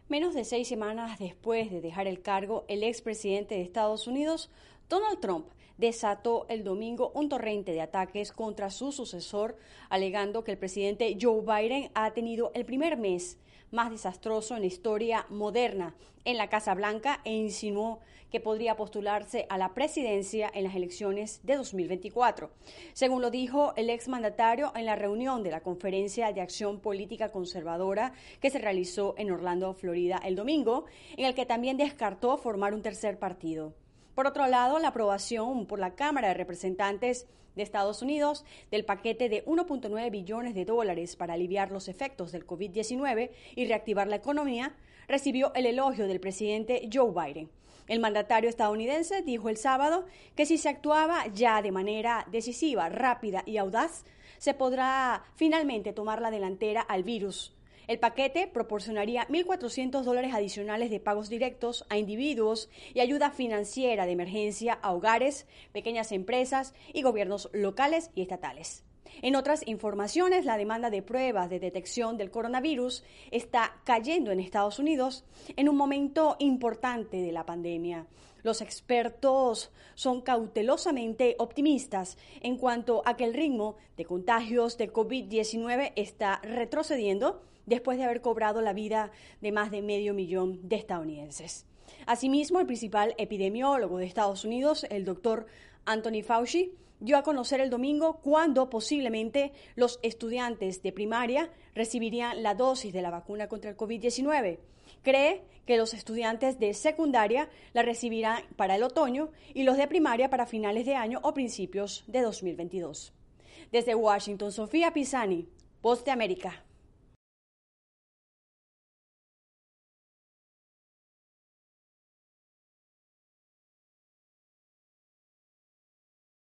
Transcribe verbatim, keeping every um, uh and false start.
Menos de seis semanas después de dejar el cargo, el expresidente de Estados Unidos, Donald Trump, desató el domingo un torrente de ataques contra su sucesor, alegando que el presidente Joe Biden ha tenido el primer mes más desastroso en la historia moderna en la Casa Blanca e insinuó que podría postularse a la presidencia en las elecciones de dos mil veinticuatro. Según lo dijo el exmandatario en la reunión de la Conferencia de Acción Política Conservadora que se realizó en Orlando, Florida, el domingo, en el que también descartó formar un tercer partido. Por otro lado, la aprobación por la Cámara de Representantes de Estados Unidos del paquete de uno punto nueve billones de dólares para aliviar los efectos del COVID diecinueve y reactivar la economía recibió el elogio del presidente Joe Biden. El mandatario estadounidense dijo el sábado que si se actuaba ya de manera decisiva, rápida y audaz, se podrá finalmente tomar la delantera al virus. El paquete proporcionaría mil cuatrocientos dólares adicionales de pagos directos a individuos y ayuda financiera de emergencia a hogares, pequeñas empresas y gobiernos locales y estatales. En otras informaciones, la demanda de pruebas de detección del coronavirus está cayendo en Estados Unidos en un momento importante de la pandemia. Los expertos son cautelosamente optimistas en cuanto a que el ritmo de contagios de COVID diecinueve está retrocediendo después de haber cobrado la vida de más de medio millón de estadounidenses. Asimismo, el principal epidemiólogo de Estados Unidos, el doctor Anthony Fauci, dio a conocer el domingo cuándo posiblemente los estudiantes de primaria recibirían la dosis de la vacuna contra el COVID diecinueve. Cree que los estudiantes de secundaria la recibirán para el otoño y los de primaria para finales de año o principios de dos mil veintidós. Desde Washington, Sofía Pisani, Voz de América.